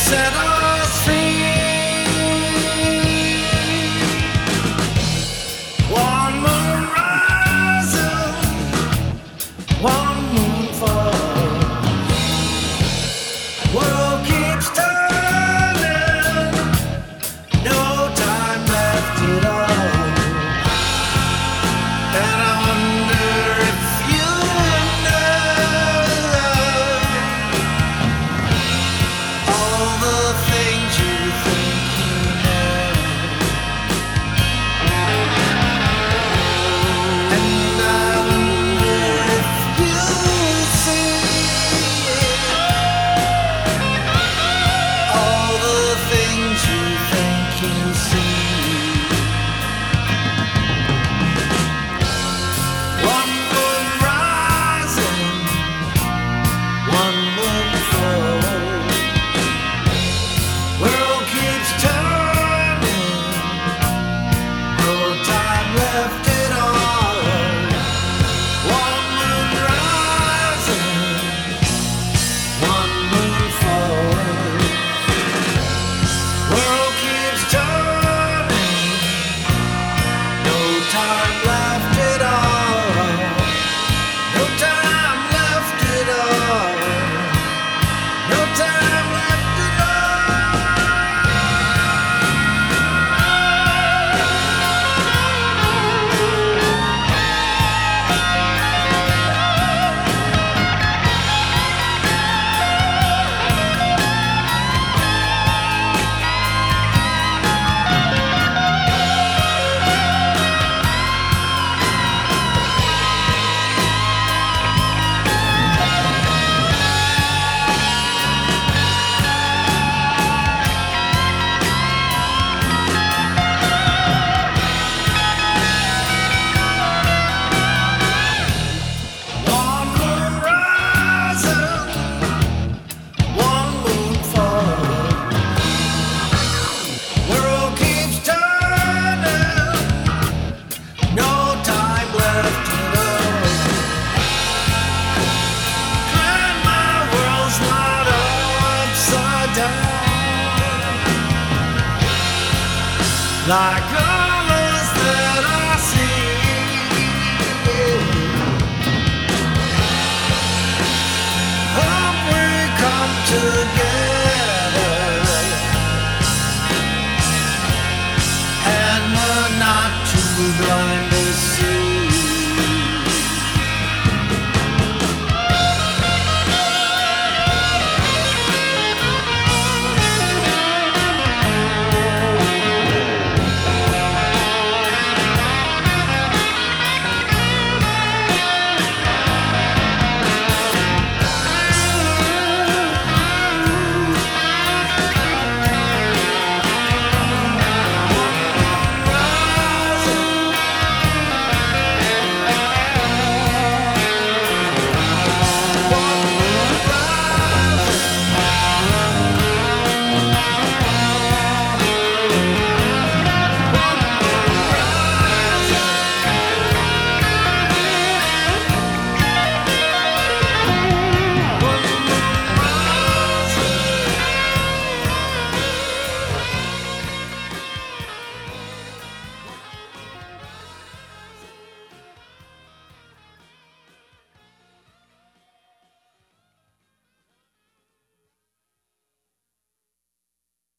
set us free. One moon rising, one moon fall. World keeps turning, no time left at all. And I wonder if you know all the things you think you know. And I wonder if you see all the things you think you see. One moon rising, one moon fall. World keeps turning, no time left at all. One moon rising, one moon fall. World keeps turning, no time left at all. No time left at all. No time left at one moon rising, one moon fall. World keeps turning, no time left at all. And my world's not upside down like others that I see. Hope we come together, and we're not too blind to see.